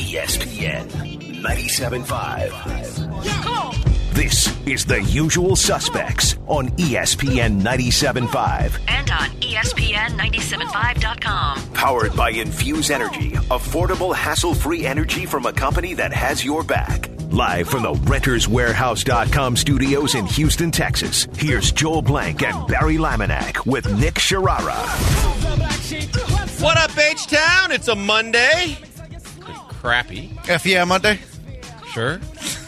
ESPN 97.5. This is The Usual Suspects on ESPN 97.5. And on ESPN975.com. Powered by Infuse Energy, affordable, hassle-free energy from a company that has your back. Live from the RentersWarehouse.com studios in Houston, Texas, here's Joel Blank and Barry Laminack with Nick Sharara. What up, H-Town? It's a Monday. Pretty crappy. Yeah, Monday. Sure.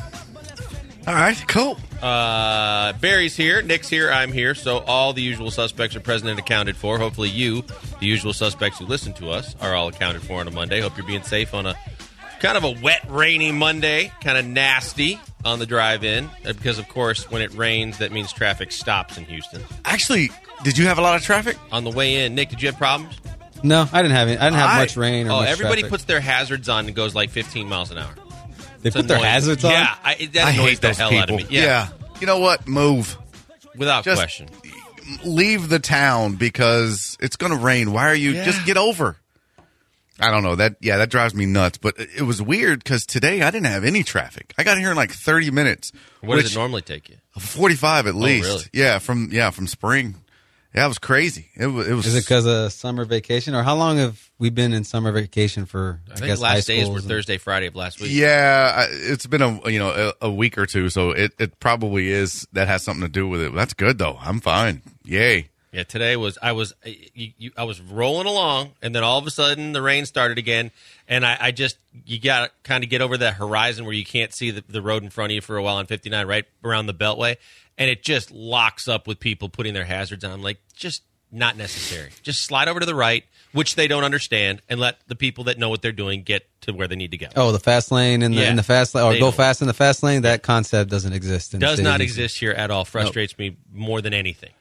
All right, cool. Barry's here. Nick's here. I'm here. So all the usual suspects are present and accounted for. Hopefully you, the usual suspects who listen to us, are all accounted for on a Monday. Hope you're being safe on a kind of a wet, rainy Monday. Kind of nasty on the drive in. Because, of course, when it rains, that means traffic stops in Houston. Actually, did you have a lot of traffic? On the way in. Nick, did you have problems? No, I didn't have any. I didn't have much rain or much everybody traffic. puts their hazards on and goes like 15 miles an hour. They put their hazards on? Yeah, that I annoys hate the those hell people. out of me. Yeah. You know what? Move. Without Just question. Leave the town because it's going to rain. Why are you? Yeah. Just get over. I don't know. That drives me nuts. But it was weird because today I didn't have any traffic. I got here in like 30 minutes. What does it normally take you? 45 at least. Really? Yeah, from spring. Yeah, it was crazy. It was. Is it because of summer vacation? Or how long have we been in summer vacation for, I think guess, last high days schools were and- Thursday, Friday of last week. Yeah, it's been a week or two, so it probably is. That has something to do with it. That's good though. I'm fine. Yay. Yeah, today I was rolling along, and then all of a sudden the rain started again, and you got to kind of get over that horizon where you can't see the road in front of you for a while on 59, right around the Beltway, and it just locks up with people putting their hazards on. I'm like, just not necessary. Just slide over to the right, which they don't understand, and let the people that know what they're doing get to where they need to go. Oh, the fast lane in the fast lane, or They go don't. fast in the fast lane. That concept doesn't exist. In Does cities. not exist here at all. Frustrates me more than anything.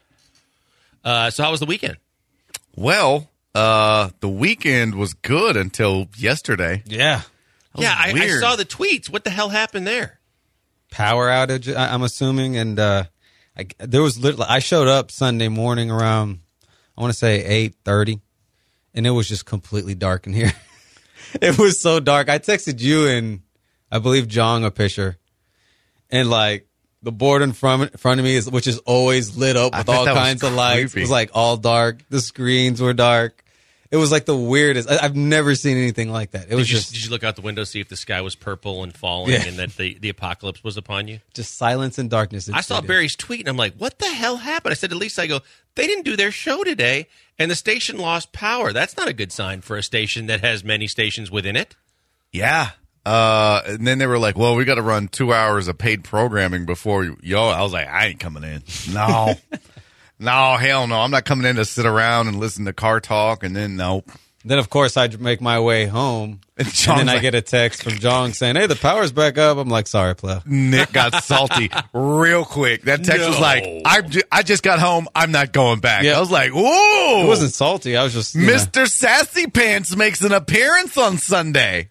So how was the weekend? Well, the weekend was good until yesterday. Yeah, Yeah, I weird. saw the tweets. What the hell happened there? power outage. I'm assuming, and there was literally. I showed up Sunday morning around, I want to say 8:30, and it was just completely dark in here. It was so dark. I texted you and I believe Jong a picture, and like the board in front of me which is always lit up I with bet all that was kinds of lights. creepy. It was like all dark. The screens were dark. It was like the weirdest. I've never seen anything like that. It was Did you look out the window, see if the sky was purple and falling, Yeah. and that the apocalypse was upon you? just silence and darkness. I saw Barry's tweet, and I'm like, what the hell happened? I said, at least I go, they didn't do their show today, and the station lost power. That's not a good sign for a station that has many stations within it. Yeah. And then they were like, well, we got to run 2 hours of paid programming before I was like, I ain't coming in. No. No, hell no. I'm not coming in to sit around and listen to car talk. And then, nope. Then, of course, I make my way home, and John's then I like- get a text from Jong saying, hey, the power's back up. I'm like, sorry, pleb. Nick got salty real quick. That text was like, I just got home. I'm not going back. Yeah. I was like, whoa. It wasn't salty. I was just, Mr. Sassy Pants makes an appearance on Sunday.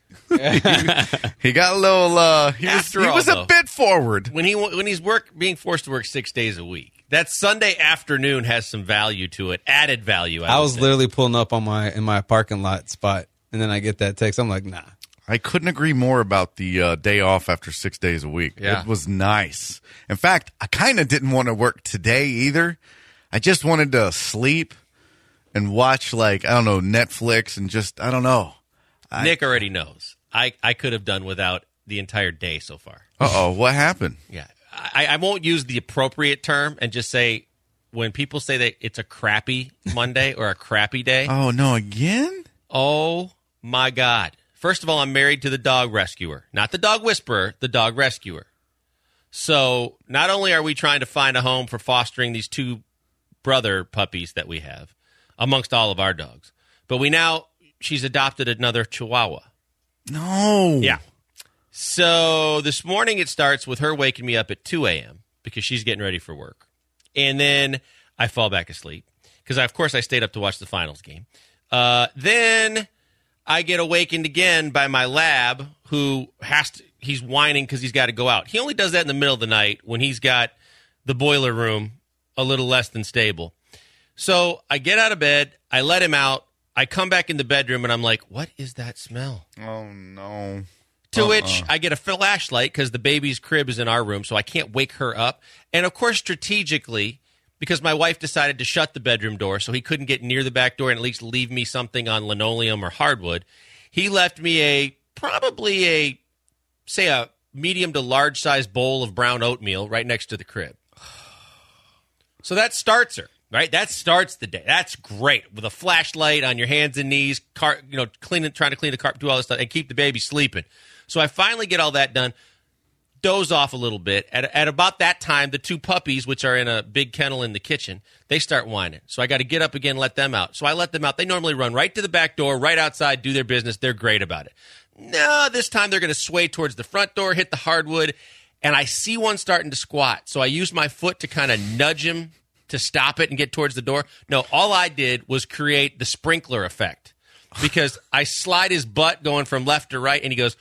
He got a little, he was though, a bit forward. When he's being forced to work 6 days a week, that Sunday afternoon has some value to it, added value. I would was say. literally pulling up in my parking lot spot, and then I get that text. I'm like, nah. I couldn't agree more about the day off after 6 days a week. Yeah. It was nice. In fact, I kind of didn't want to work today either. I just wanted to sleep and watch, like, I don't know, Netflix and just, I don't know. Nick already knows. I could have done without the entire day so far. Uh-oh, what happened? Yeah. I won't use the appropriate term and just say when people say that it's a crappy Monday or a crappy day, Oh, no, again? oh my God. First of all, I'm married to the dog rescuer, not the dog whisperer, the dog rescuer. So not only are we trying to find a home for fostering these two brother puppies that we have amongst all of our dogs, but she's adopted another Chihuahua. No. Yeah. So this morning it starts with her waking me up at 2 a.m. because she's getting ready for work. And then I fall back asleep because, of course, I stayed up to watch the finals game. Then I get awakened again by my lab who he's whining because he's got to go out. He only does that in the middle of the night when he's got the boiler room a little less than stable. So I get out of bed. I let him out. I come back in the bedroom and I'm like, what is that smell? Oh, no. To which I get a flashlight because the baby's crib is in our room, so I can't wake her up. And, of course, strategically, because my wife decided to shut the bedroom door so he couldn't get near the back door and at least leave me something on linoleum or hardwood, he left me probably a medium to large size bowl of brown oatmeal right next to the crib. So that starts her. Right, that starts the day. That's great with a flashlight on your hands and knees, trying to clean the carpet, do all this stuff, and keep the baby sleeping. So I finally get all that done, doze off a little bit. At about that time, the two puppies, which are in a big kennel in the kitchen, they start whining. So I got to get up again, let them out. So I let them out. They normally run right to the back door, right outside, do their business. They're great about it. No, this time they're going to sway towards the front door, hit the hardwood, and I see one starting to squat. So I use my foot to kind of nudge him to stop it and get towards the door. No, all I did was create the sprinkler effect because I slide his butt going from left to right, and he goes,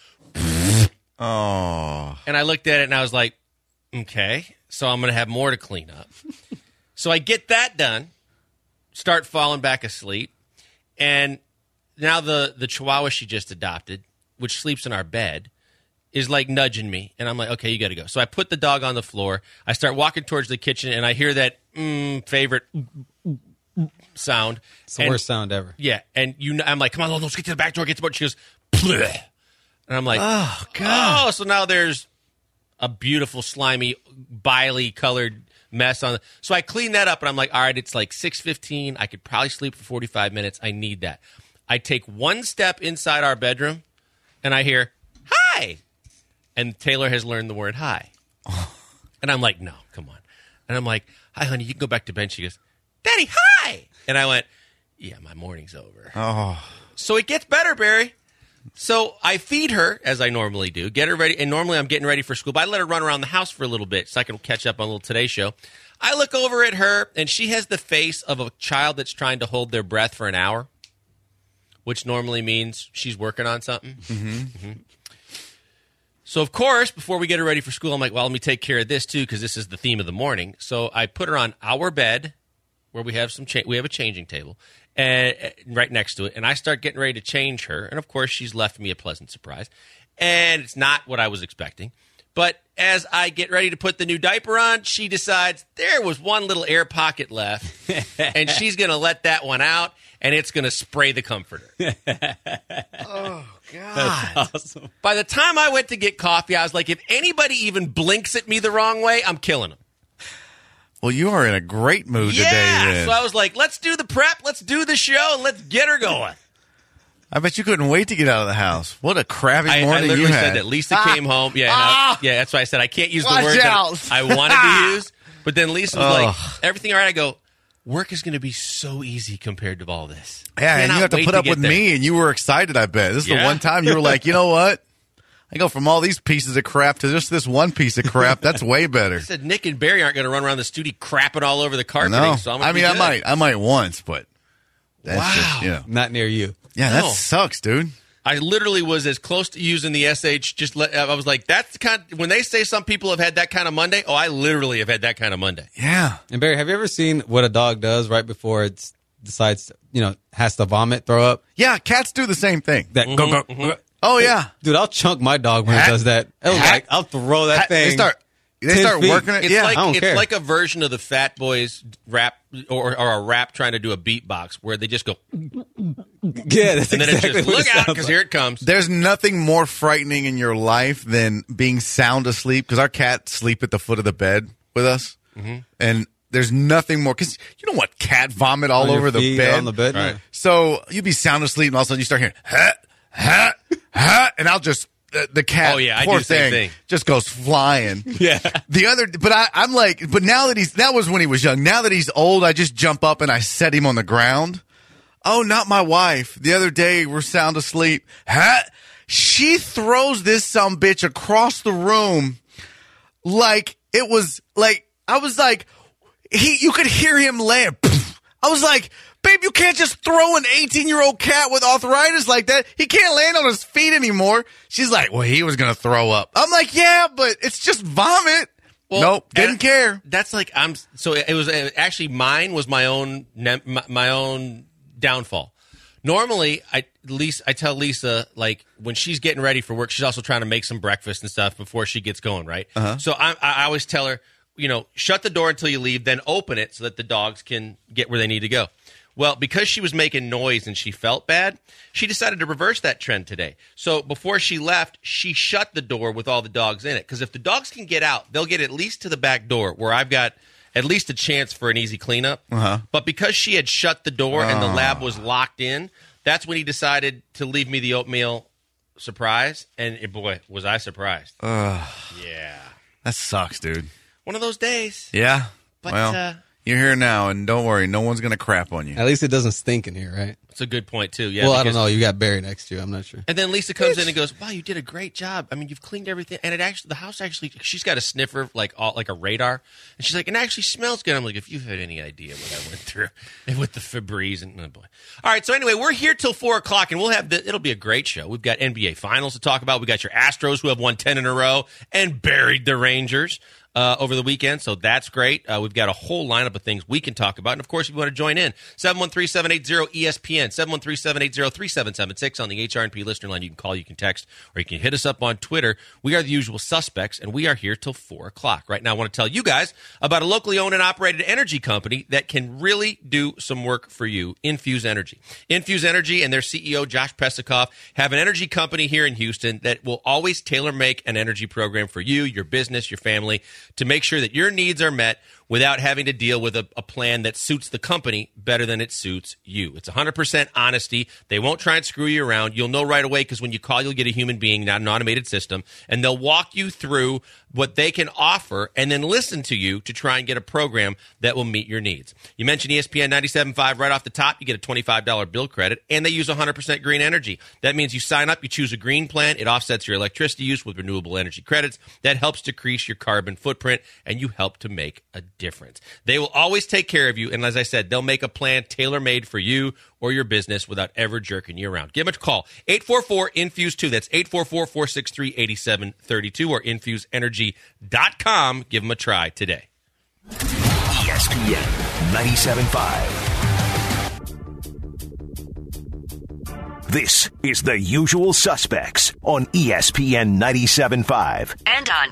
oh. And I looked at it, and I was like, okay, so I'm going to have more to clean up. So I get that done, start falling back asleep, and now the Chihuahua she just adopted, which sleeps in our bed, is like nudging me, and I'm like, okay, you got to go. So I put the dog on the floor. I start walking towards the kitchen, and I hear that favorite sound. It's the worst sound ever. Yeah, and I'm like, come on, let's get to the back door, get to the boat. She goes, bleh. And I'm like, Oh, God. oh, so now there's a beautiful, slimy, biley colored mess on. So I clean that up, and I'm like, all right, it's like 6:15. I could probably sleep for 45 minutes. I need that. I take one step inside our bedroom, and I hear, hi. And Taylor has learned the word hi. And I'm like, no, come on. And I'm like, hi, honey, you can go back to bed. She goes, Daddy, hi. And I went, yeah, my morning's over. Oh. So it gets better, Barry. So I feed her, as I normally do, get her ready. And normally I'm getting ready for school, but I let her run around the house for a little bit so I can catch up on a little Today Show. I look over at her, and she has the face of a child that's trying to hold their breath for an hour, which normally means she's working on something. Mm-hmm. So, of course, before we get her ready for school, I'm like, well, let me take care of this, too, because this is the theme of the morning. So I put her on our bed where we have we have a changing table right next to it, and I start getting ready to change her. And, of course, she's left me a pleasant surprise. And it's not what I was expecting. But as I get ready to put the new diaper on, she decides there was one little air pocket left, and she's going to let that one out, and it's going to spray the comforter. Oh, God. That's awesome. By the time I went to get coffee, I was like, if anybody even blinks at me the wrong way, I'm killing them. Well, you are in a great mood today, then. So I was like, let's do the prep, let's do the show, and let's get her going. I bet you couldn't wait to get out of the house. What a crappy I morning literally you had. said that Lisa came home. Yeah, that's why I said I can't use the Watch words out. that I wanted to use. But then Lisa was like, everything all right? I go, work is going to be so easy compared to all this. Yeah, and you Cannot have to wait put up get with there. me, and you were excited, I bet. This is the Yeah. one time you were like, you know what? I go from all these pieces of crap to just this one piece of crap. That's way better. I said Nick and Barry aren't going to run around the studio crapping all over the carpeting. No, So I'm I gonna mean, be I good. might once, but that's just, you know. Not near you. Yeah, No. that sucks, dude. I literally was as close to using the SH. I was like, that's the kind. When they say some people have had that kind of Monday, I literally have had that kind of Monday. Yeah. And Barry, have you ever seen what a dog does right before it decides, has to vomit, throw up? Yeah, cats do the same thing. That go. Oh, yeah. Dude, I'll chunk my dog when it does that. I'll throw that thing. They 10 start feet. working it. It's Yeah. I don't it's care. like a version of the Fat Boys rap or a rap trying to do a beatbox where they just go, Yeah, that's and then exactly it just what look it out sounds because like. here it comes. There's nothing more frightening in your life than being sound asleep, because our cats sleep at the foot of the bed with us. Mm-hmm. And there's nothing more, because you don't want cat vomit all On your over the feet, bed. on the bed. Right. Yeah. So you'd be sound asleep, and all of a sudden you start hearing, ha, and I'll just, the cat, Oh, yeah, I poor do the same thing. just goes flying. Yeah. I'm like, but now that that was when he was young. Now that he's old, I just jump up and I set him on the ground. Oh, not my wife. The other day, we're sound asleep. She throws this sumbitch across the room like it was like, I was like, you could hear him land. I was like, babe, you can't just throw an 18-year-old cat with arthritis like that. He can't land on his feet anymore. She's like, well, he was going to throw up. I'm like, yeah, but it's just vomit. Well, Nope, didn't and care. That's like so. It was actually mine was my own downfall. Normally, I tell Lisa, like, when she's getting ready for work, she's also trying to make some breakfast and stuff before she gets going, right? So I always tell her, shut the door until you leave, then open it so that the dogs can get where they need to go. Well, because she was making noise and she felt bad, she decided to reverse that trend today. So before she left, she shut the door with all the dogs in it. Because if the dogs can get out, they'll get at least to the back door where I've got at least a chance for an easy cleanup. But because she had shut the door and the lab was locked in, that's when he decided to leave me the oatmeal surprise. And boy, was I surprised. Yeah. That sucks, dude. One of those days. Yeah. But, well, you're here now, and don't worry, no one's going to crap on you. At least it doesn't stink in here, right? That's a good point, too. Yeah, well, I don't know. You got Barry next to you. I'm not sure. And then Lisa comes in and goes, wow, you did a great job. I mean, you've cleaned everything. And the house actually, she's got a sniffer, like a radar. And she's like, it actually smells good. I'm like, if you had any idea what I went through and with the Febreze and oh boy. All right, so anyway, we're here till 4 o'clock, and it'll be a great show. We've got NBA Finals to talk about. We got your Astros, who have won 10 in a row and buried the Rangers over the weekend, so that's great. We've got a whole lineup of things we can talk about. And, of course, if you want to join in, 713-780-ESPN, 713-780-3776 on the HRNP listener line. You can call, you can text, or you can hit us up on Twitter. We are the usual suspects, and we are here till 4 o'clock. Right now, I want to tell you guys about a locally owned and operated energy company that can really do some work for you, Infuse Energy. Infuse Energy and their CEO, Josh Pesikoff, have an energy company here in Houston that will always tailor-make an energy program for you, your business, your family, to make sure that your needs are met without having to deal with a plan that suits the company better than it suits you. It's 100% honesty. They won't try and screw you around. You'll know right away because when you call, you'll get a human being, not an automated system, and they'll walk you through what they can offer and then listen to you to try and get a program that will meet your needs. You mentioned ESPN 97.5 right off the top. You get a $25 bill credit, and they use 100% green energy. That means you sign up, you choose a green plan. It offsets your electricity use with renewable energy credits. That helps decrease your carbon footprint, and you help to make a difference. They will always take care of you, and as I said, they'll make a plan tailor-made for you or your business without ever jerking you around. Give them a call, 844-INFUSE-2. That's 844-463-8732 or infuseenergy.com. Give them a try today. ESPN 97.5. This is The Usual Suspects on ESPN 97.5. And on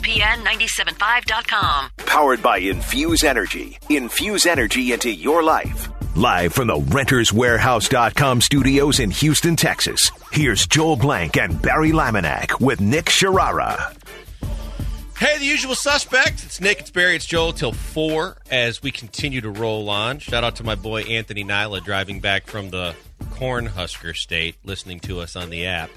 ESPN975.com. Powered by Infuse Energy. Infuse energy into your life. Live from the RentersWarehouse.com studios in Houston, Texas. Here's Joel Blank and Barry Laminack with Nick Sharara. Hey, the usual suspects. It's Nick, it's Barry, it's Joel till 4 as we continue to roll on. Shout out to my boy Anthony Nyla driving back from the Cornhusker State, listening to us on the app.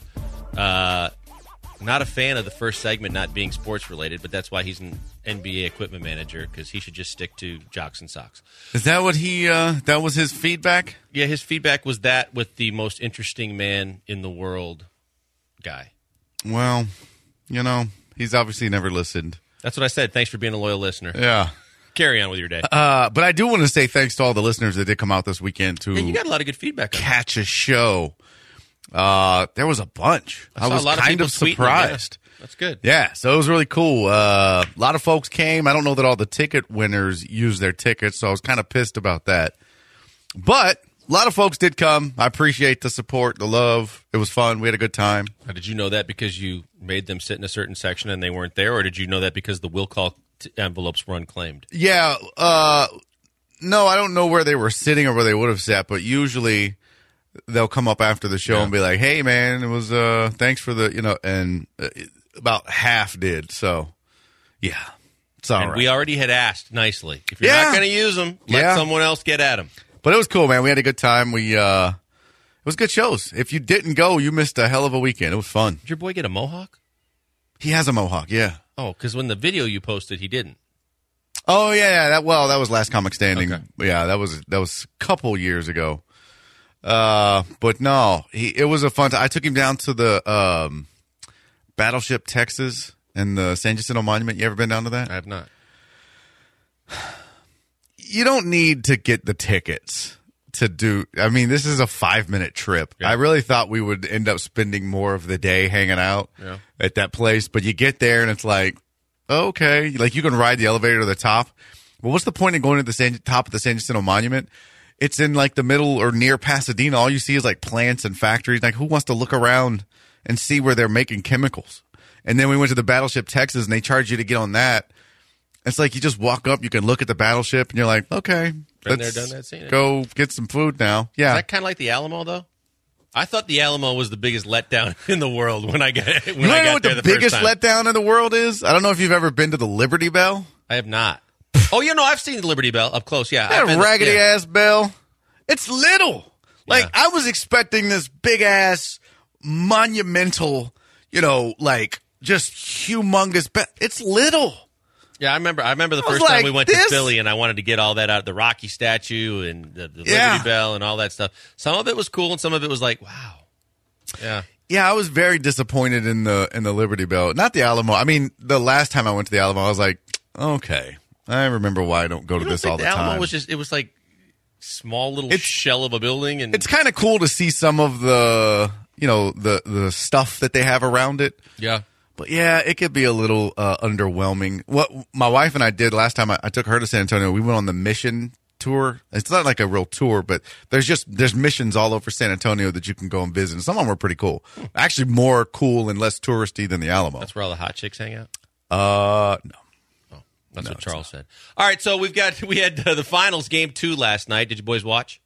Not a fan of the first segment not being sports related, but that's why he's an NBA equipment manager, because he should just stick to jocks and socks. Is that what that was his feedback? Yeah, his feedback was that with the most interesting man in the world guy. Well, he's obviously never listened. That's what I said. Thanks for being a loyal listener. Yeah. Carry on with your day. But I do want to say thanks to all the listeners that did come out this weekend to you got a lot of good feedback on catch a show. There was a bunch. I was kind of surprised. Yeah. That's good. Yeah, so it was really cool. A lot of folks came. I don't know that all the ticket winners used their tickets, so I was kind of pissed about that. But a lot of folks did come. I appreciate the support, the love. It was fun. We had a good time. Now, did you know that because you made them sit in a certain section and they weren't there, or did you know that because the will call envelopes were unclaimed? Yeah. No, I don't know where they were sitting or where they would have sat, but usually they'll come up after the show and be like, hey, man, it was thanks for the, and about half did. So, yeah. It's all right. We already had asked nicely. If you're not going to use them, let someone else get at them. But it was cool, man. We had a good time. It was good shows. If you didn't go, you missed a hell of a weekend. It was fun. Did your boy get a mohawk? He has a mohawk, yeah. Oh, because when the video you posted, he didn't. Oh, yeah. That was Last Comic Standing. Okay. Yeah, that was a couple years ago. But no, it was a fun time. I took him down to the Battleship Texas and the San Jacinto Monument. You ever been down to that? I have not. You don't need to get the tickets to do. I mean, this is a 5-minute trip. Yeah. I really thought we would end up spending more of the day hanging out at that place. But you get there and it's like, okay, like you can ride the elevator to the top. Well, what's the point of going to the top of the San Jacinto Monument it's in like the middle or near Pasadena. All you see is like plants and factories. Like, who wants to look around and see where they're making chemicals? And then we went to the Battleship Texas, and they charge you to get on that. It's like you just walk up, you can look at the battleship, and you're like, okay, Been there, done that, seen it. go get some food now. Yeah. Is that kind of like the Alamo, though? I thought the Alamo was the biggest letdown in the world when I got You know what the biggest first time. letdown in the world is? I don't know if you've ever been to the Liberty Bell. I have not. Oh, I've seen the Liberty Bell up close. Yeah, That raggedy ass bell. It's little. Like, Yeah. I was expecting this big ass, monumental, like just humongous bell. It's little. Yeah, I remember the I was first time like, we went this? to Philly, and I wanted to get all that out, the Rocky statue and the Liberty Yeah. Bell and all that stuff. Some of it was cool, and some of it was like, wow. Yeah. Yeah, I was very disappointed in the Liberty Bell. Not the Alamo. I mean, the last time I went to the Alamo, I was like, okay, I remember why I don't go to this all the the Alamo time. it was like small little shell of a building, and It's kind of cool to see some of the the stuff that they have around it. yeah. But yeah, it could be a little underwhelming. What my wife and I did last time, I took her to San Antonio. We went on the Mission tour. It's not like a real tour, but there's missions all over San Antonio that you can go and visit. And some of them were pretty cool. Actually, more cool and less touristy than the Alamo. That's where all the hot chicks hang out. No. That's what Charles said. All right, so we had the finals, game 2 last night. Did you boys watch?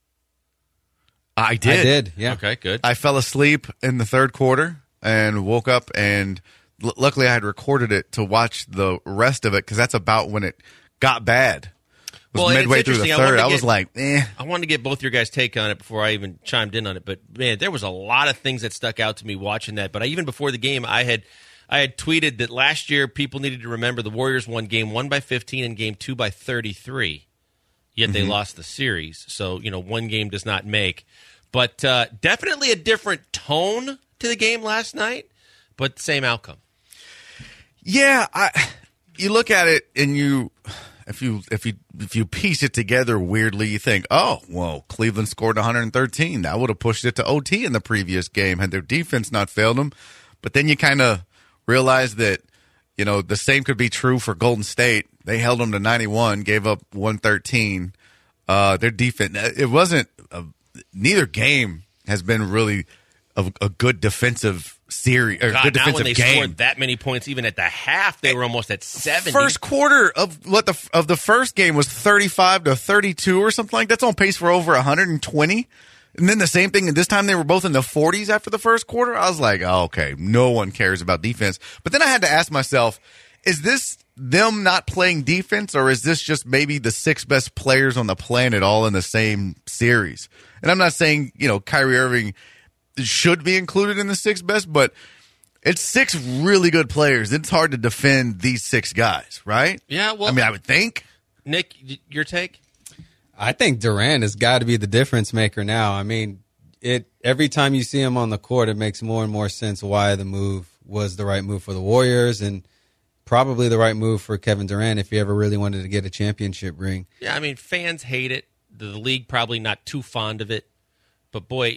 I did. I did, yeah. Okay, good. I fell asleep in the third quarter and woke up, and luckily I had recorded it to watch the rest of it because that's about when it got bad. It was Well, it's midway through the interesting. third. I was like, eh. I wanted to get both your guys' take on it before I even chimed in on it. But, man, there was a lot of things that stuck out to me watching that. But even before the game, I had tweeted that last year people needed to remember the Warriors won game 1 by 15 and game 2 by 33. Yet they lost the series. So, one game does not make. But definitely a different tone to the game last night, but same outcome. Yeah, you look at it and if you piece it together weirdly, you think, oh, well, Cleveland scored 113. That would have pushed it to OT in the previous game had their defense not failed them. But then you kind of realize that, the same could be true for Golden State. They held them to 91, gave up 113. Their defense, it wasn't, neither game has been really a good defensive series or good now defensive when they game. scored that many points, even at the half, they were almost at 70. First quarter of the first game was 35-32 or something like that. That's on pace for over 120. And then the same thing, and this time they were both in the 40s after the first quarter. I was like, oh, okay, no one cares about defense. But then I had to ask myself, is this them not playing defense, or is this just maybe the 6 best players on the planet all in the same series? And I'm not saying, Kyrie Irving should be included in the 6 best, but it's 6 really good players. It's hard to defend these 6 guys, right? Yeah, well, I mean, I would think. Nick, your take? I think Durant has got to be the difference maker now. I mean, every time you see him on the court, it makes more and more sense why the move was the right move for the Warriors and probably the right move for Kevin Durant if he ever really wanted to get a championship ring. Yeah, I mean, fans hate it. The league probably not too fond of it. But, boy,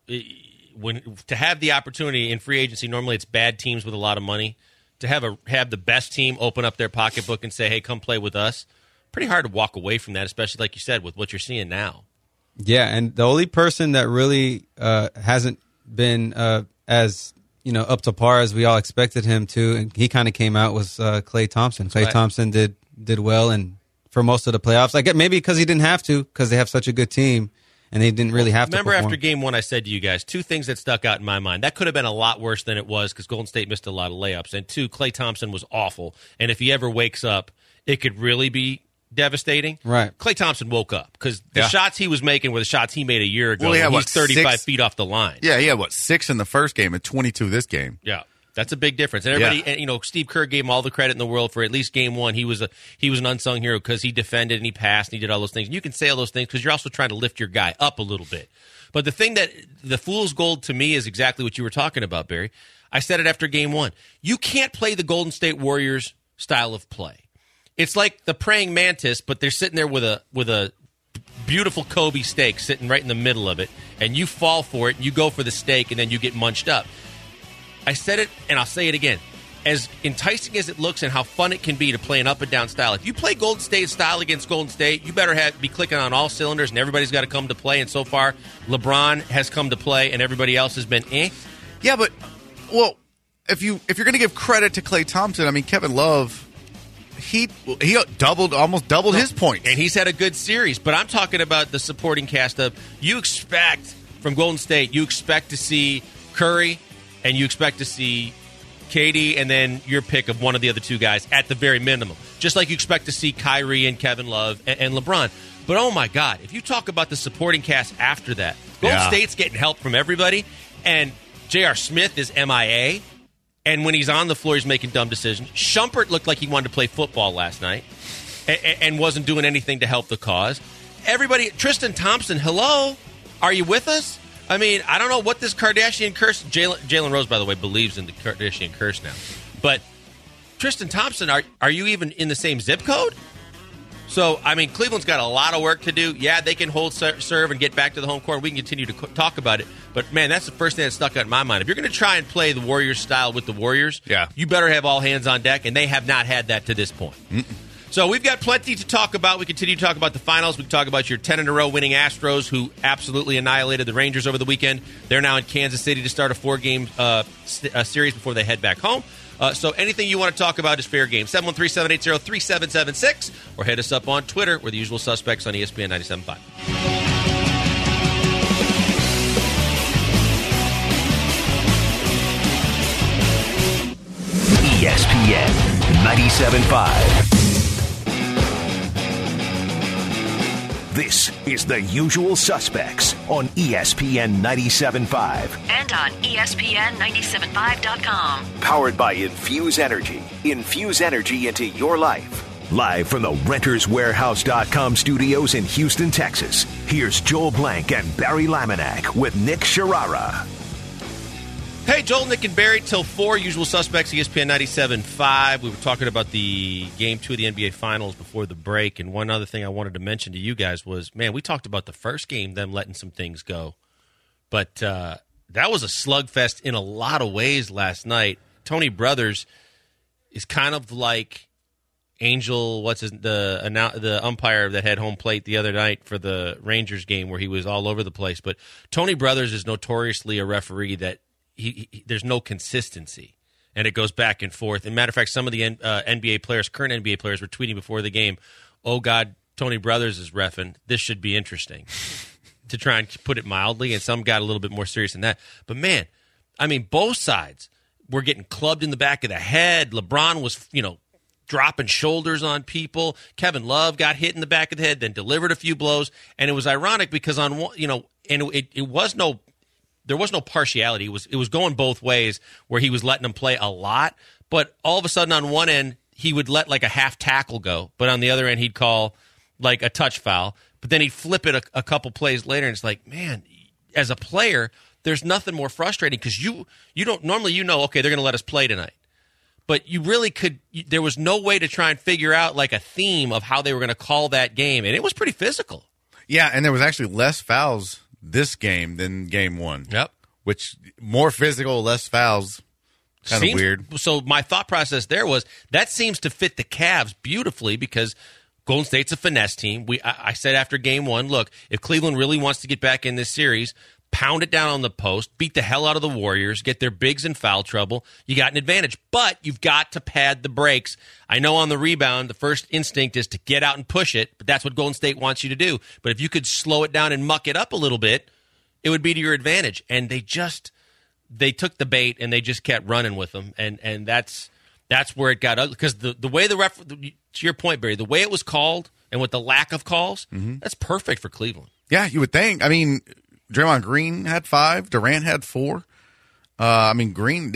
when to have the opportunity in free agency, normally it's bad teams with a lot of money. To have the best team open up their pocketbook and say, hey, come play with us, pretty hard to walk away from that, especially like you said, with what you're seeing now. Yeah, and the only person that really hasn't been as up to par as we all expected him to, and he kind of came out, was Klay Thompson. Klay Thompson did well, and for most of the playoffs, I get maybe because he didn't have to, because they have such a good team, and they didn't really have to. Remember, perform. after game 1, I said to you guys 2 things that stuck out in my mind. That could have been a lot worse than it was because Golden State missed a lot of layups, and 2, Klay Thompson was awful, and if he ever wakes up, it could really be devastating. Right. Klay Thompson woke up because the shots he was making were the shots he made a year ago. Well, he had, he's 35 6 feet off the line. Yeah, he had 6 in the first game and 22 this game. Yeah. That's a big difference. And everybody, and, Steve Kerr gave him all the credit in the world for at least game 1. He was an unsung hero because he defended and he passed and he did all those things. And you can say all those things because you're also trying to lift your guy up a little bit. But the thing that the fool's gold to me is exactly what you were talking about, Barry. I said it after game 1. You can't play the Golden State Warriors style of play. It's like the praying mantis, but they're sitting there with a beautiful Kobe steak sitting right in the middle of it, and you fall for it, and you go for the steak, and then you get munched up. I said it, and I'll say it again. as enticing as it looks and how fun it can be to play an up and down style, if you play Golden State style against Golden State, you better be clicking on all cylinders, and everybody's got to come to play. And so far, LeBron has come to play, and everybody else has been eh. Yeah, but if you're going to give credit to Klay Thompson, I mean Kevin Love, he almost doubled his points, and he's had a good series. But I'm talking about the supporting cast of you expect from Golden State, you expect to see Curry, and you expect to see KD, and then your pick of one of the other two guys at the very minimum. Just like you expect to see Kyrie and Kevin Love and LeBron. But, oh, my God, if you talk about the supporting cast after that, Golden State's getting help from everybody, and J.R. Smith is MIA, and when he's on the floor, he's making dumb decisions. Shumpert looked like he wanted to play football last night and wasn't doing anything to help the cause. Everybody, Tristan Thompson, hello? Are you with us? I mean, I don't know what this Kardashian curse... Jalen Rose, by the way, believes in the Kardashian curse now. But Tristan Thompson, are you even in the same zip code? So, I mean, Cleveland's got a lot of work to do. Yeah, they can hold serve and get back to the home court. We can continue to talk about it. But, man, that's the first thing that stuck out in my mind. If you're going to try and play the Warriors style with the Warriors, you better have all hands on deck, and they have not had that to this point. So we've got plenty to talk about. We continue to talk about the finals. We can talk about your 10-in-a-row winning Astros, who absolutely annihilated the Rangers over the weekend. They're now in Kansas City to start a 4-game series before they head back home. So anything you want to talk about is fair game. 713-780-3776, or hit us up on Twitter. We're the usual suspects on ESPN 97.5. ESPN 97.5. This is The Usual Suspects on ESPN 97.5. And on ESPN975.com. Powered by Infuse Energy. Infuse energy into your life. Live from the RentersWarehouse.com studios in Houston, Texas. Here's Joel Blank and Barry Laminack with Nick Sharara. Hey, Joel, Nick, and Barry, till 4, Usual Suspects, ESPN 97.5. We were talking about the Game 2 of the NBA Finals before the break, and one other thing I wanted to mention to you guys was, man, we talked about the first game, them letting some things go. But that was a slugfest in a lot of ways last night. Tony Brothers is kind of like Angel, the umpire that had home plate the other night for the Rangers game where he was all over the place. But Tony Brothers is notoriously a referee that there's no consistency, and it goes back and forth. And matter of fact, some of the NBA players, current NBA players, were tweeting before the game, "Oh God, Tony Brothers is reffing. This should be interesting," to try and put it mildly. And some got a little bit more serious than that. But man, I mean, both sides were getting clubbed in the back of the head. LeBron was, dropping shoulders on people. Kevin Love got hit in the back of the head, then delivered a few blows. And it was ironic because there was no partiality. It was going both ways where he was letting them play a lot. But all of a sudden on one end, he would let like a half tackle go. But on the other end, he'd call like a touch foul. But then he'd flip it a couple plays later. And it's like, man, as a player, there's nothing more frustrating because you don't normally, okay, they're going to let us play tonight. But you really there was no way to try and figure out like a theme of how they were going to call that game. And it was pretty physical. Yeah, and there was actually less fouls this game than game 1. Yep. Which, more physical, less fouls, kind of weird. So my thought process there was, that seems to fit the Cavs beautifully because Golden State's a finesse team. I said after game 1, look, if Cleveland really wants to get back in this series, pound it down on the post, beat the hell out of the Warriors, get their bigs in foul trouble, you got an advantage. But you've got to pad the brakes. I know on the rebound, the first instinct is to get out and push it, but that's what Golden State wants you to do. But if you could slow it down and muck it up a little bit, it would be to your advantage. And they took the bait and they just kept running with them. And that's where it got ugly. Because the way to your point, Barry, the way it was called and with the lack of calls, that's perfect for Cleveland. Yeah, you would think. I mean, Draymond Green had 5. Durant had 4. Green,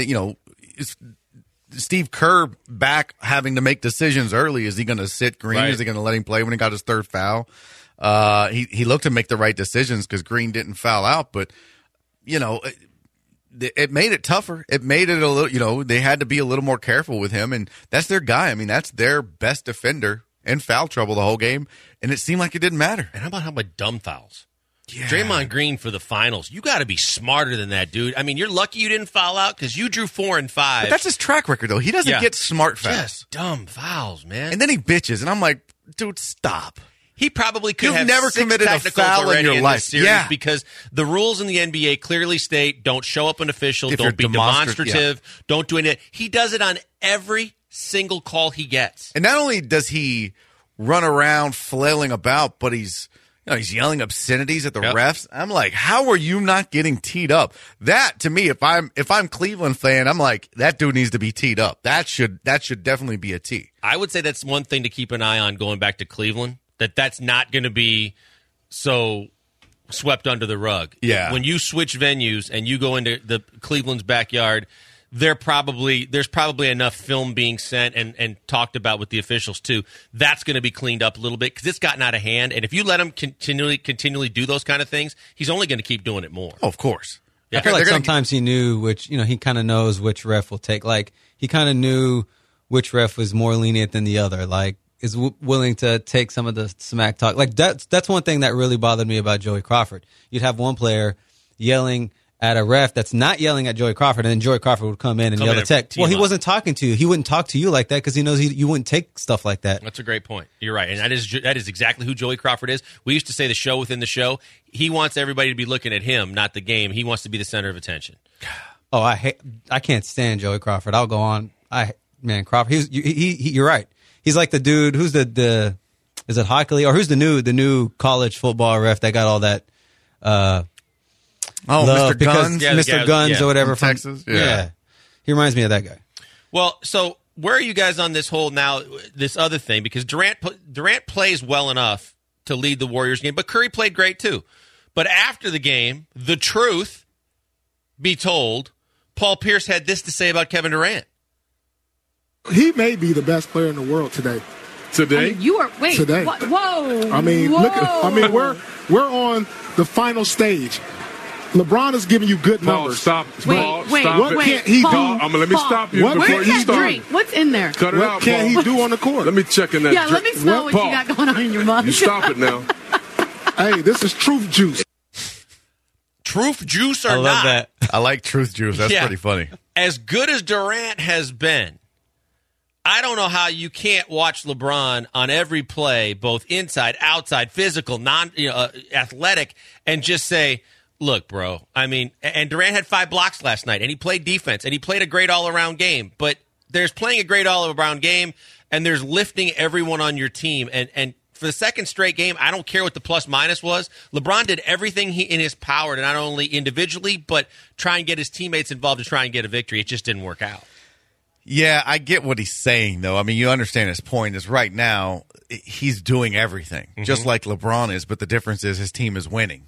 Steve Kerr back having to make decisions early. Is he going to sit Green? Right. Is he going to let him play when he got his third foul? He looked to make the right decisions because Green didn't foul out. But, it made it tougher. It made it a little, they had to be a little more careful with him. And that's their guy. I mean, that's their best defender in foul trouble the whole game. And it seemed like it didn't matter. And how about dumb fouls? Yeah. Draymond Green for the finals. You got to be smarter than that, dude. I mean, you're lucky you didn't foul out because you drew 4 and 5. But that's his track record, though. He doesn't get smart fouls. Just dumb fouls, man. And then he bitches, and I'm like, dude, stop. He probably could You've have never 6 committed a technicals foul in already your this life. series Yeah. because the rules in the NBA clearly state don't show up an official, If don't you're be demonstrative, don't do anything. He does it on every single call he gets. And not only does he run around flailing about, but he's yelling obscenities at the refs. I'm like, how are you not getting teed up? That to me, if I'm Cleveland fan, I'm like, that dude needs to be teed up. That should definitely be a tee. I would say that's one thing to keep an eye on going back to Cleveland. That's not going to be so swept under the rug. Yeah. When you switch venues and you go into the Cleveland's backyard, there's probably enough film being sent and talked about with the officials too. That's going to be cleaned up a little bit because it's gotten out of hand. And if you let him continually do those kind of things, he's only going to keep doing it more. Oh, of course. I feel like sometimes he knew which, he kind of knows which ref will take. Like, he kind of knew which ref was more lenient than the other. Like, is willing to take some of the smack talk. Like, that's one thing that really bothered me about Joey Crawford. You'd have one player yelling at a ref that's not yelling at Joey Crawford, and then Joey Crawford would come in and yell at tech. Well, he wasn't talking to you. He wouldn't talk to you like that because he knows you wouldn't take stuff like that. That's a great point. You're right. And that is exactly who Joey Crawford is. We used to say the show within the show. He wants everybody to be looking at him, not the game. He wants to be the center of attention. Oh, I can't stand Joey Crawford. I'll go on. Crawford, you're right. He's like the dude who's the is it Hockley or who's the new college football ref that got all that Mr. Guns, Mr. Guns or whatever from Texas. Yeah, he reminds me of that guy. Well, so where are you guys on this whole this other thing? Because Durant plays well enough to lead the Warriors game, but Curry played great too. But after the game, the truth be told, Paul Pierce had this to say about Kevin Durant. He may be the best player in the world today. Today? Today. Whoa. I mean, we're on the final stage. LeBron is giving you good numbers. Stop. What can't he do? Let me stop you before you start. Drink? What's in there? Cut it out, What can't he do on the court? Let me check in that Yeah, let me smell what you got going on in your mouth. You stop it now. Hey, this is truth juice. Truth juice or I love not? that. I like truth juice. That's pretty funny. As good as Durant has been, I don't know how you can't watch LeBron on every play, both inside, outside, physical, athletic, and just say, look, bro, I mean, and Durant had 5 blocks last night, and he played defense, and he played a great all-around game. But there's playing a great all-around game, and there's lifting everyone on your team. And for the second straight game, I don't care what the plus-minus was. LeBron did everything in his power to not only individually, but try and get his teammates involved to try and get a victory. It just didn't work out. Yeah, I get what he's saying, though. I mean, you understand his point is right now he's doing everything, just like LeBron is, but the difference is his team is winning.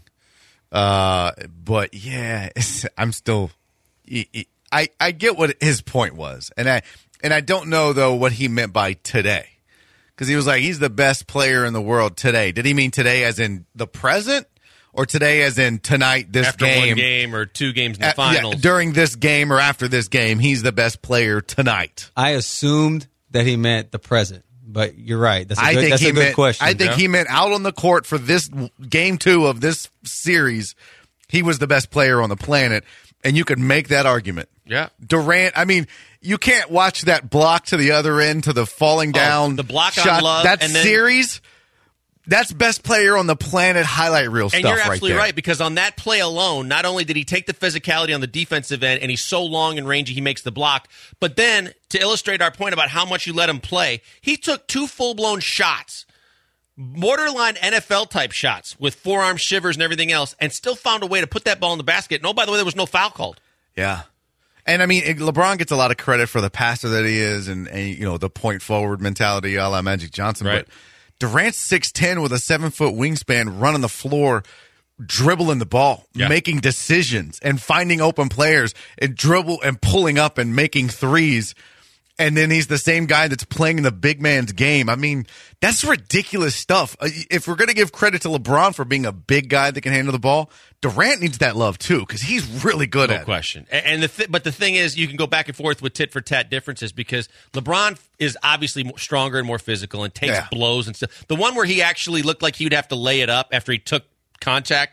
But, yeah, I'm still – I get what his point was, and I don't know, though, what he meant by today, because he was like, he's the best player in the world today. Did he mean today as in the present? Or today as in tonight, this after game. One game or 2 games in the finals. Yeah, during this game or after this game, he's the best player tonight. I assumed that he meant the present, but you're right. That's a good question. I think he meant out on the court for this game 2 of this series, he was the best player on the planet, and you could make that argument. Yeah. Durant, I mean, you can't watch that block to the other end to the falling down the block shot. on Love. That and then, series, that's best player on the planet highlight reel stuff right there. And you're absolutely right, because on that play alone, not only did he take the physicality on the defensive end, and he's so long and rangy he makes the block, but then, to illustrate our point about how much you let him play, he took 2 full-blown shots, borderline NFL-type shots, with forearm shivers and everything else, and still found a way to put that ball in the basket. And, oh, by the way, there was no foul called. Yeah. And, I mean, LeBron gets a lot of credit for the passer that he is and the point-forward mentality a la Magic Johnson, right. But Durant's 6'10" with a 7-foot wingspan, running the floor, dribbling the ball, making decisions, and finding open players, and dribble and pulling up and making threes. And then he's the same guy that's playing the big man's game. I mean, that's ridiculous stuff. If we're going to give credit to LeBron for being a big guy that can handle the ball, Durant needs that love too, because he's really good at it. No question. And but the thing is, you can go back and forth with tit-for-tat differences, because LeBron is obviously stronger and more physical and takes blows and stuff. The one where he actually looked like he would have to lay it up after he took contact,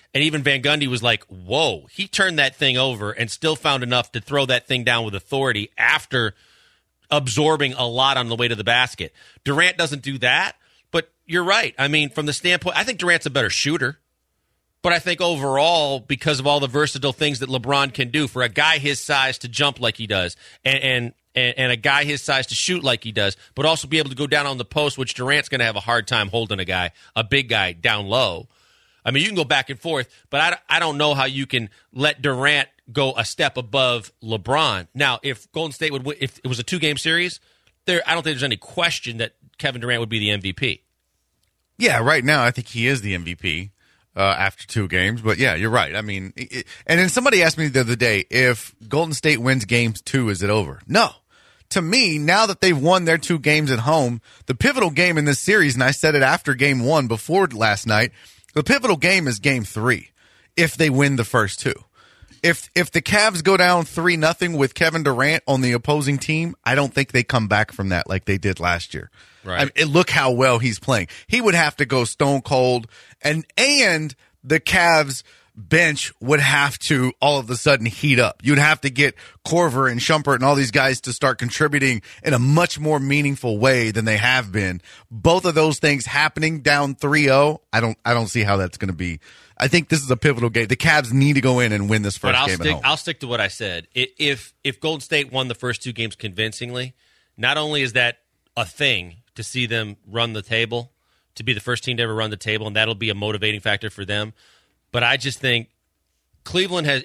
And even Van Gundy was like, whoa, he turned that thing over and still found enough to throw that thing down with authority after absorbing a lot on the way to the basket. Durant doesn't do that, but you're right. I mean, from the standpoint, I think Durant's a better shooter. But I think overall, because of all the versatile things that LeBron can do, for a guy his size to jump like he does, and a guy his size to shoot like he does, but also be able to go down on the post, which Durant's going to have a hard time holding a big guy down low. I mean, you can go back and forth, but I don't know how you can let Durant go a step above LeBron. Now, if Golden State would win, if it was a 2-game series, I don't think there's any question that Kevin Durant would be the MVP. Yeah, right now I think he is the MVP. After 2 games. But yeah, you're right. I mean, and then somebody asked me the other day, if Golden State wins game 2, is it over? No. To me, now that they've won their 2 games at home, the pivotal game in this series, and I said it after game 1 before last night, the pivotal game is game 3 if they win the first 2. If the Cavs go down 3-0 with Kevin Durant on the opposing team, I don't think they come back from that like they did last year. Right. I mean, look how well he's playing. He would have to go stone cold, and the Cavs bench would have to all of a sudden heat up. You'd have to get Korver and Shumpert and all these guys to start contributing in a much more meaningful way than they have been. Both of those things happening down 3-0, I don't see how that's going to be. I think this is a pivotal game. The Cavs need to go in and win this first game at home. I'll stick to what I said. If Golden State won the first 2 games convincingly, not only is that a thing to see them run the table, to be the first team to ever run the table, and that'll be a motivating factor for them. But I just think Cleveland has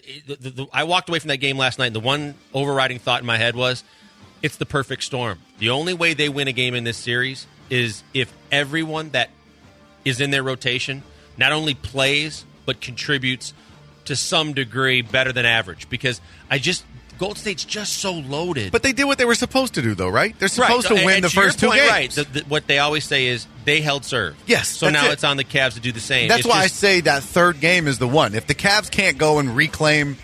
I walked away from that game last night, and the one overriding thought in my head was, it's the perfect storm. The only way they win a game in this series is if everyone that is in their rotation not only plays, but contributes to some degree better than average. Because Golden State's just so loaded. But they did what they were supposed to do, though, right? They're supposed to win the first 2 games. Right. What they always say is they held serve. Yes. So now it's on the Cavs to do the same. That's why I say that 3rd game is the one. If the Cavs can't go and reclaim,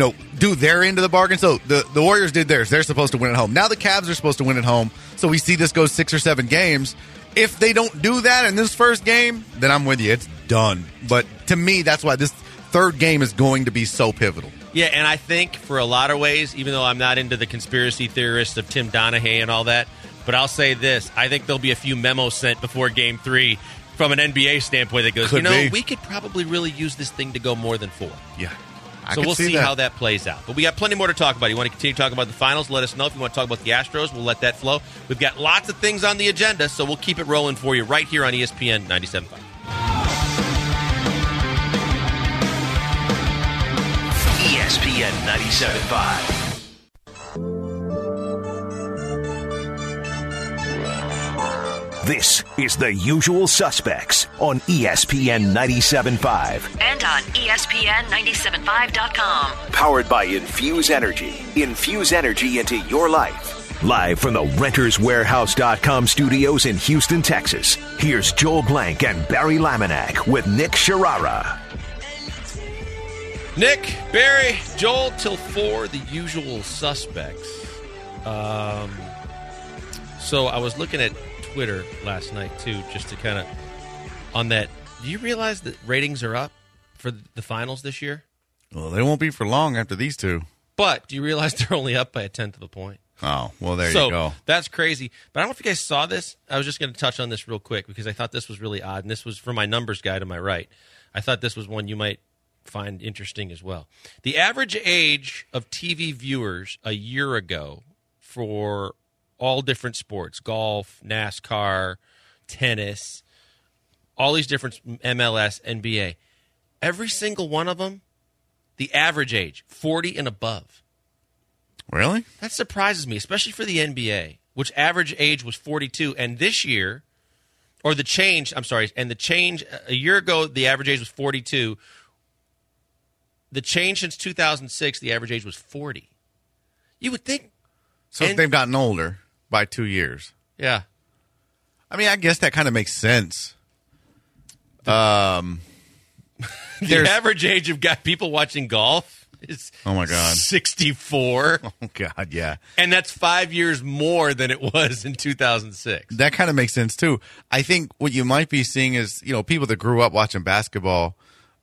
do their end of the bargain. So the Warriors did theirs. They're supposed to win at home. Now the Cavs are supposed to win at home. So we see this go 6 or 7 games. If they don't do that in this first game, then I'm with you. It's done. But to me, that's why this 3rd game is going to be so pivotal. Yeah, and I think for a lot of ways, even though I'm not into the conspiracy theorists of Tim Donaghy and all that, but I'll say this. I think there'll be a few memos sent before Game 3 from an NBA standpoint that goes, we could probably really use this thing to go more than 4. Yeah. So we'll see how that plays out. But we got plenty more to talk about. You want to continue talking about the finals? Let us know. If you want to talk about the Astros, we'll let that flow. We've got lots of things on the agenda, so we'll keep it rolling for you right here on ESPN 97.5. ESPN 97.5. This is The Usual Suspects on ESPN 97.5. And on ESPN975.com. Powered by Infuse Energy. Infuse energy into your life. Live from the RentersWarehouse.com studios in Houston, Texas. Here's Joel Blank and Barry Laminack with Nick Sharara. Nick, Barry, Joel, till 4, The Usual Suspects. So I was looking at Twitter last night, too, just to kind of, on that, do you realize that ratings are up for the finals this year? Well, they won't be for long after these 2. But do you realize they're only up by 1/10 of a point? Oh, well, there you go. That's crazy. But I don't know if you guys saw this. I was just going to touch on this real quick because I thought this was really odd, and this was for my numbers guy to my right. I thought this was one you might find interesting as well. The average age of TV viewers a year ago for all different sports, golf, NASCAR, tennis, all these different MLS, NBA, every single one of them, the average age, 40 and above. Really? That surprises me, especially for the NBA, which average age was 42. And this year, a year ago, the average age was 42. The change since 2006, the average age was 40. You would think. So they've gotten older by 2 years. Yeah. I mean, I guess that kind of makes sense. The average age of people watching golf is 64. Oh, God, yeah. And that's 5 years more than it was in 2006. That kind of makes sense, too. I think what you might be seeing is, people that grew up watching basketball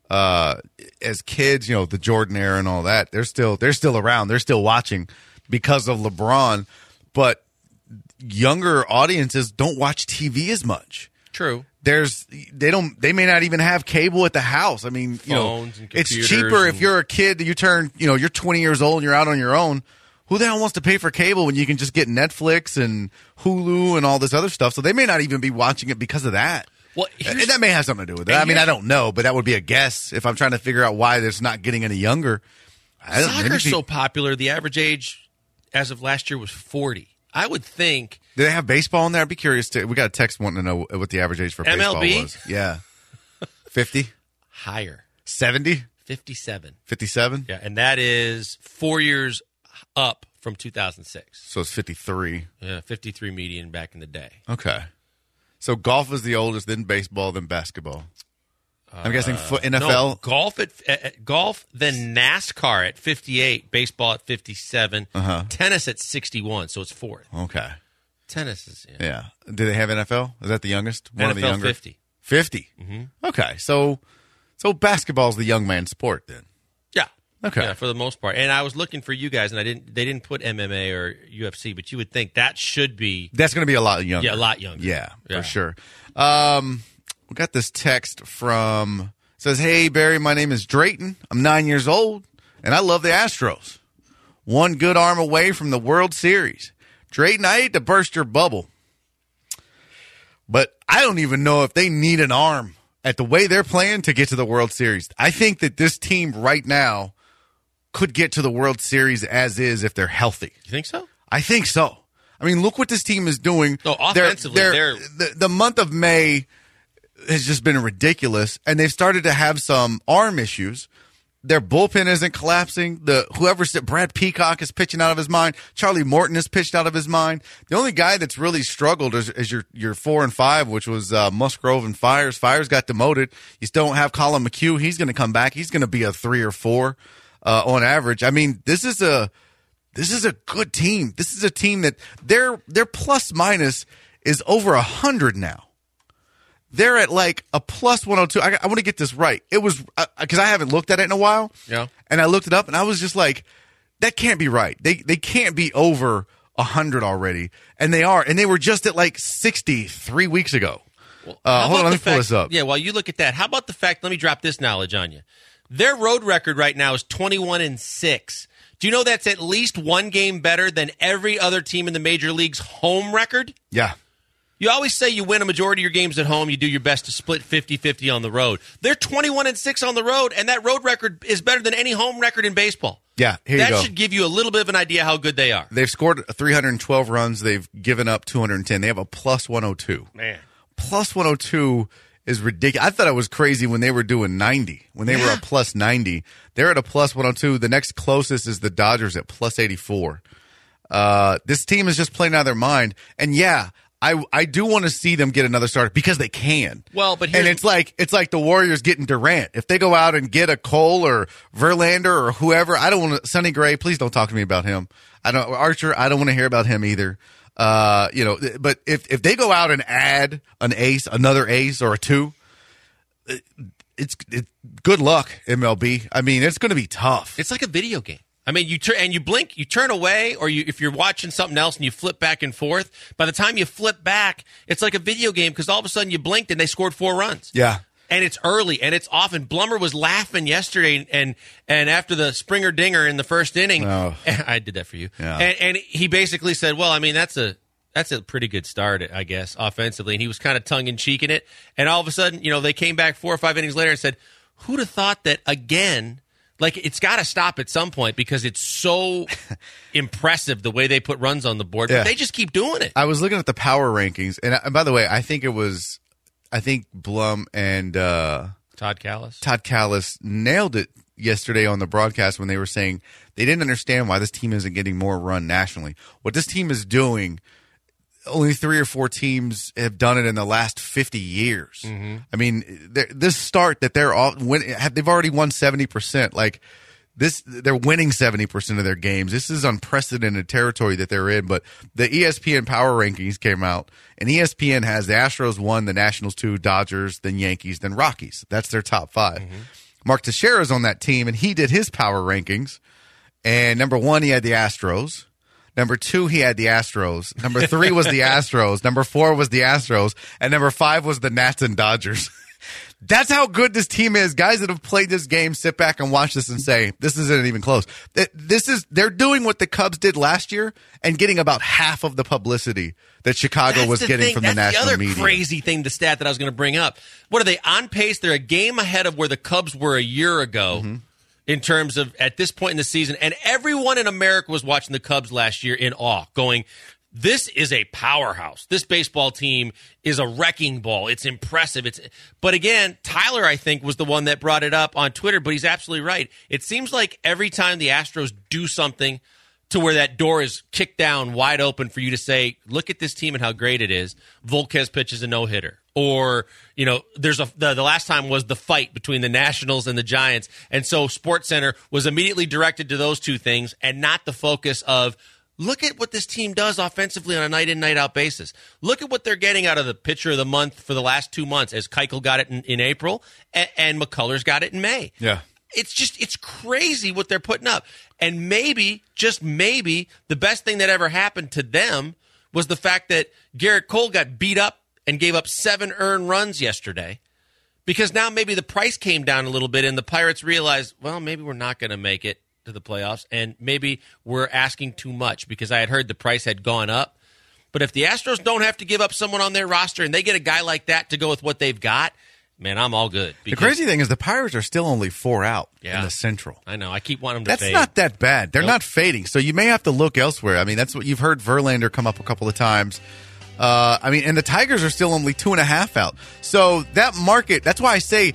as kids, the Jordan era and all that, they're still around. They're still watching because of LeBron. But younger audiences don't watch TV as much. True. They may not even have cable at the house. I mean, Phones and it's computers cheaper if and- you're a kid, you're 20 years old and you're out on your own. Who the hell wants to pay for cable when you can just get Netflix and Hulu and all this other stuff? So they may not even be watching it because of that. Well, And that may have something to do with it. I mean, I don't know, but that would be a guess if I'm trying to figure out why it's not getting any younger. Soccer's so popular. The average age as of last year was 40. I would think. Do they have baseball in there? I'd be curious. We got a text wanting to know what the average age for baseball MLB? was. Yeah. 50? Higher. 70? 57. 57? Yeah, and that is 4 years up from 2006. So it's 53. Yeah, 53 median back in the day. Okay. So golf is the oldest, then baseball, then basketball. I'm guessing NFL. No, golf, then NASCAR at 58, baseball at 57, tennis at 61, so it's fourth. Okay. Tennis is Yeah. Do they have NFL? Is that the youngest? One of the NFL younger? 50. 50? Okay. So basketball's the young man sport then. Yeah. Okay. Yeah, for the most part. And I was looking for you guys, and they didn't put MMA or UFC, but you would think that should be That's going to be a lot younger. a lot younger. Yeah, Yeah. for sure. We got this text from says, "Hey Barry, my name is Drayton. I'm 9 years old, and I love the Astros. One good arm away from the World Series. Drayton, I hate to burst your bubble, but I don't even know if they need an arm at the way they're playing to get to the World Series. I think that this team right now could get to the World Series as is if they're healthy. You think so? I think so. I mean, look what this team is doing. No, offensively, they're- the month of May has just been ridiculous, and they've started to have some arm issues. Their bullpen isn't collapsing. Brad Peacock is pitching out of his mind. Charlie Morton is pitched out of his mind. The only guy that's really struggled is your 4 and 5, which was Musgrove and Fires. Fires got demoted. You still don't have Colin McHugh. He's going to come back. He's going to be a 3 or 4 on average. I mean, this is a good team. This is a team that their plus minus is over 100 now. They're at like a plus 102. I want to get this right. It was because I haven't looked at it in a while. Yeah. And I looked it up, and I was just like, that can't be right. They can't be over 100 already, and they are. And they were just at like 60 3 weeks ago. Well, Hold on, let me pull this up. Yeah, while you look at that, how about the fact? Let me drop this knowledge on you. Their road record right now is 21-6. Do you know that's at least one game better than every other team in the major league's home record? Yeah. You always say you win a majority of your games at home. You do your best to split 50-50 on the road. They're 21-6 on the road, and that road record is better than any home record in baseball. Yeah, here you go. That should give you a little bit of an idea how good they are. They've scored 312 runs. They've given up 210. They have a plus 102. Man. Plus 102 is ridiculous. I thought it was crazy when they were doing 90. When they were a plus 90. They're at a plus 102. The next closest is the Dodgers at plus 84. This team is just playing out of their mind. And yeah, I do want to see them get another starter because they can. Well, but and it's like the Warriors getting Durant. If they go out and get a Cole or Verlander or whoever, I don't want to. Sonny Gray, please don't talk to me about him. Archer, I don't want to hear about him either. But if they go out and add another ace or a 2, it's good luck, MLB. I mean, it's going to be tough. It's like a video game. I mean, you blink, you turn away, or if you're watching something else and you flip back and forth, by the time you flip back, it's like a video game because all of a sudden you blinked and they scored 4 runs. Yeah. And it's early, and it's often. Blummer was laughing yesterday, and after the Springer dinger in the first inning, I did that for you. Yeah. And he basically said, "Well, I mean, that's a pretty good start, I guess, offensively." And he was kind of tongue in cheek in it. And all of a sudden, they came back 4 or 5 innings later and said, "Who'd have thought that again?" Like, it's got to stop at some point because it's so impressive the way they put runs on the board. But they just keep doing it. I was looking at the power rankings, and by the way, I think Blum and Todd Callis nailed it yesterday on the broadcast when they were saying they didn't understand why this team isn't getting more run nationally. What this team is doing, only 3 or 4 teams have done it in the last 50 years. Mm-hmm. I mean, this start that they've already won 70%. Like this, they're winning 70% of their games. This is unprecedented territory that they're in. But the ESPN power rankings came out, and ESPN has the Astros 1, the Nationals 2, Dodgers, then Yankees, then Rockies. That's their top 5. Mm-hmm. Mark Teixeira's on that team, and he did his power rankings. And number 1, he had the Astros. Number 2, he had the Astros. Number 3 was the Astros. Number 4 was the Astros. And number 5 was the Nats and Dodgers. That's how good this team is. Guys that have played this game sit back and watch this and say, this isn't even close. They're doing what the Cubs did last year and getting about half of the publicity that Chicago was getting from the national media. That's the other crazy thing, the stat that I was going to bring up. What are they on pace? They're a game ahead of where the Cubs were a year ago in terms of at this point in the season. And everyone in America was watching the Cubs last year in awe, going, this is a powerhouse. This baseball team is a wrecking ball. It's impressive. But again, Tyler, I think, was the one that brought it up on Twitter, but he's absolutely right. It seems like every time the Astros do something to where that door is kicked down wide open for you to say, look at this team and how great it is, Volquez pitches a no-hitter. Or, there's the last time was the fight between the Nationals and the Giants. And so SportsCenter was immediately directed to those two things and not the focus of, look at what this team does offensively on a night-in, night-out basis. Look at what they're getting out of the pitcher of the month for the last 2 months, as Keuchel got it in April and McCullers got it in May. Yeah. It's crazy what they're putting up. And maybe, just maybe, the best thing that ever happened to them was the fact that Garrett Cole got beat up and gave up 7 earned runs yesterday. Because now maybe the price came down a little bit and the Pirates realized, well, maybe we're not going to make it to the playoffs, and maybe we're asking too much, because I had heard the price had gone up. But if the Astros don't have to give up someone on their roster and they get a guy like that to go with what they've got, man, I'm all good. The crazy thing is the Pirates are still only 4 out in the Central. I know. I keep wanting them to fade. That's not that bad. They're not fading, so you may have to look elsewhere. I mean, that's what you've heard Verlander come up a couple of times. And the Tigers are still only 2.5 out. So that market, that's why I say,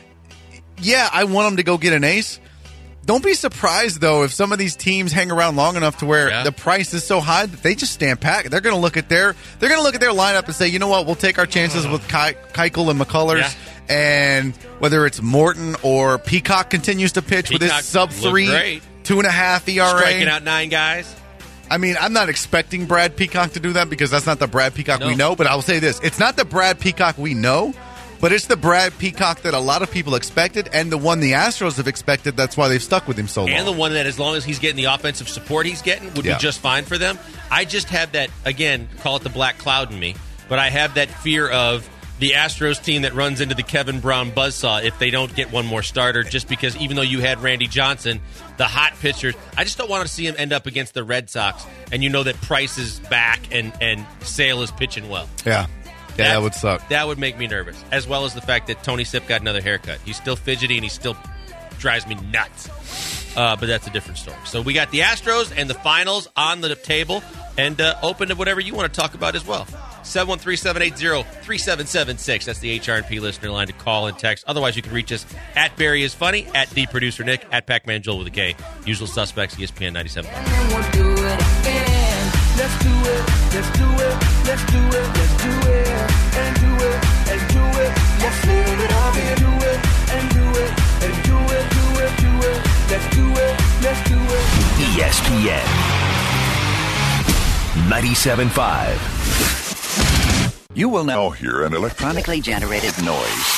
yeah, I want them to go get an ace. Don't be surprised, though, if some of these teams hang around long enough to where the price is so high that they just stand pat. They're going to look at their lineup and say, you know what, we'll take our chances with Keuchel and McCullers. Yeah. And whether it's Morton or Peacock continues to pitch with his sub-3, 2.5 ERA. Striking out 9 guys. I mean, I'm not expecting Brad Peacock to do that because that's not the Brad Peacock we know. But I will say this. It's not the Brad Peacock we know. But it's the Brad Peacock that a lot of people expected, and the one the Astros have expected. That's why they've stuck with him so long. And the one that, as long as he's getting the offensive support he's getting, would be just fine for them. I just have that, again, call it the black cloud in me, but I have that fear of the Astros team that runs into the Kevin Brown buzzsaw if they don't get one more starter, just because even though you had Randy Johnson, the hot pitchers, I just don't want to see him end up against the Red Sox, and you know that Price is back and Sale is pitching well. Yeah. Yeah, that would suck. That would make me nervous, as well as the fact that Tony Sipp got another haircut. He's still fidgety, and he still drives me nuts. But that's a different story. So we got the Astros and the finals on the table, and open to whatever you want to talk about as well. 713-780-3776. That's the HRP listener line to call and text. Otherwise, you can reach us at Barry is Funny, at the producer Nick, at Pac-Man Joel with a K. Usual suspects, ESPN 97. Let's do it. Let's do it. Let's do it. Let's do it. And do it. And do it. Let's live it up and do it. And do it. And do it. Do it. Do it. Let's do it. Let's do it. ESPN 97.5. You will now hear an electronically generated noise.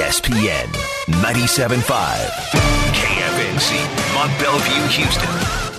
ESPN 97.5. KFNC, Mont Bellevue, Houston.